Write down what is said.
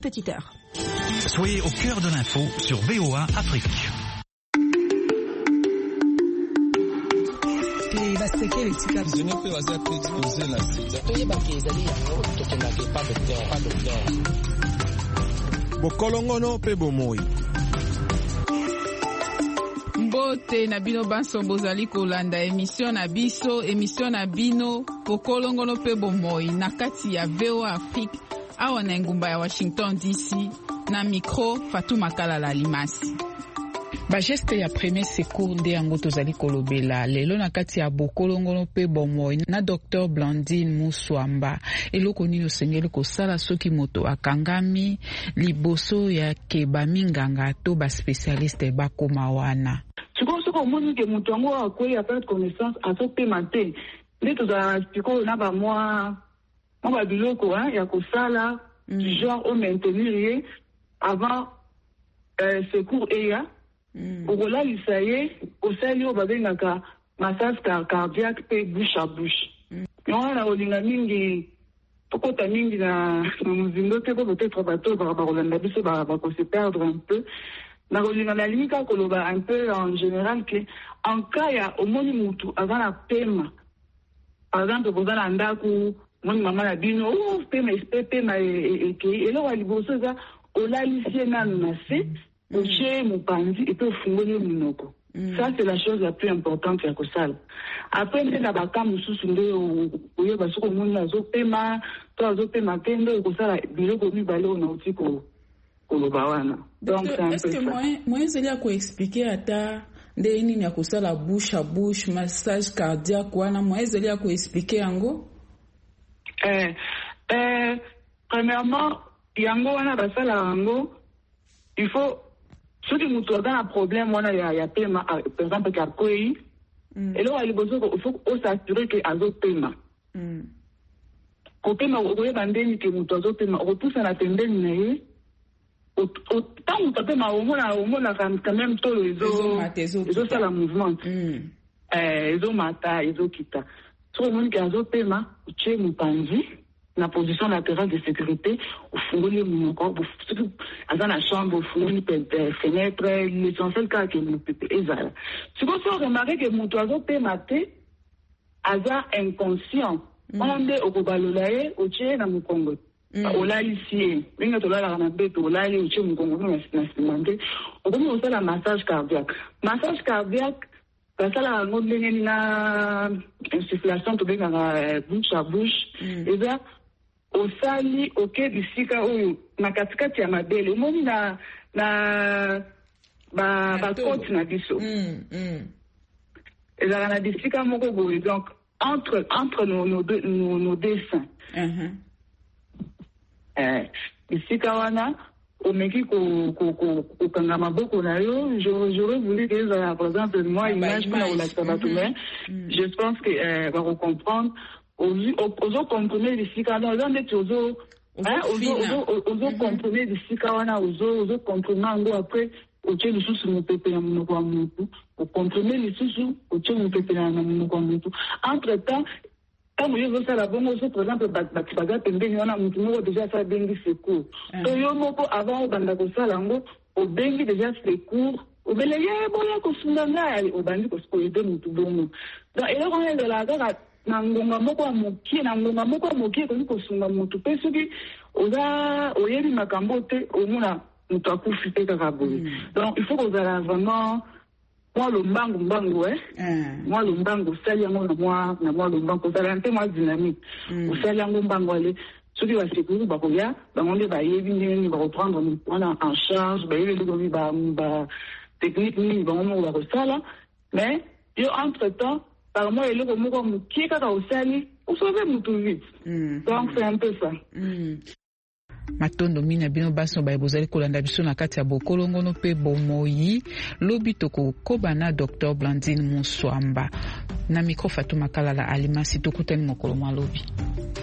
Petite heure. Soyez au cœur de l'info sur VOA Afrique. Bokolongono pe bomoi. Mbote na bino banso bozali kolanda émission na biso, émission na bino Bokolongono pe bomoi na kati ya VOA Afrique awa na ngumba ya Washington DC na micro Fatuma Kalala Alimasi. Bajeste ya premier secours nde yango tozali kolobela lelo na kati ya Bokolongono pe bomoi na Dr Blandine Muswamba. Eloko nini osengeli kosala soki moto akangami liboso ya keba minganga to ba spécialiste bakoma wana. Siko moni ke moto yango akoyi a perdre connaissance azopema te nde tozala sikoyo na bamwa biloko ya kosala genre au maintenir ye avant secours eya okolalisa ye osali oyo babengaka massage cardiaque pe bouche à bouche yango na kolinga mingi tokota mingi na mozindo te po peut-être bato bakolanda biso bakose perdre un peu na kolinga na lingi kaka koloba un peu en général ke en cas ya omoni mutu aza na pema par exemple koza na ndako moni mama na bino pema ekei eloko ya liboso eza olalisi ye nanu na se otie mopanzi epe ofungoli monoko. Ça c'est la chose la plus importante ya kosala. Après nde na baka mosusu nde oyeba soki omoni azopema to azopema te nde okosala biloko mibale oyo nauti koloba wana. Donc c'est un peu ça. Est-ce que moyen ezali ya koexplike ata nde nini ya kosala bouche à bouche massage cardiaque wana moyen ezali ya koexplike yango? Premièrement yango wana basala yango il faut soki mutu aza na problème wana ya pema par exemple kakoyi eloko ya liboso il faut osassurer ke azopema kopema okoyeba ndeni ke mutu azopema okopusa na pembeni na ye ntango mutu apema omona quand même tolo ezosala mouvement ezomata ezokita soki omoni ke azopema otie mopanzi na position latérale de sécurité ufungoli monoko aza na chambre ufungoli fenêtre l'essentiel kaka ke mopepe ezala sikoyo so remarque ke moto azopema te aza inconscient wana nde okobalola ye otie na mokongo olalisi ye ndenge tolalaka na beto olali otie mokongo na nsima nde okomi kosala massage cardiaque basalaka yango ndenge na insufflation tobengaka bouche à bouche eza osali oke bisika oyo na katikati ya mabele omoni na bakoti na biso ezalaka na bisika moko boye donc entre nos deux seins bisika wana omeki kokanga maboko na yo j'aurais voulu que ezala par exemple moi image mpona kolakisa bato mais je pense que bakocomprendre ozokomprime bisika wana oza ndeti ozokomprime bisika wana ozokomprime yango apres otie lisusu mopepe na monoko ya motu okomprime lisusu otie mopepe na monoko ya motu entre temps ntango yo ozosala bongo so par exemple bato baza pembeni wana motu moko deja asa bengi secours to yo moko avant obanda kosala yango obengi deja secours obele ye boya kosunga ngai obandi koyede motu bongo donc eloko wana ezalaka kaka na ngonga moko ya mokie ekoki kosunga motu mpe soki oyebi makambo te omona moto akufi te kaka boye donc il faut kozala vraiment mwa lombangu mwa lombangu osali yango na mwa lombangu kozala mpe mwa dynamique osali yango mbangu ale soki basekuru bakoya bango nde bayebi ndenge nini bakoprendre wana en charge bayebi eloko batechnique nini bango moko bakosala mais yo entre temps par moi eloko moko mokie kaka osali osauve motu vite donc c'est un peu ça. Matondo mina bino baso baye bozali kolanda biso na kati ya Bokolongono pe bomoi lobi tokokoba na Dr Blandine Muswamba na micro Fatuma Kalala Alimasi tokutani mokolo mwa lobi.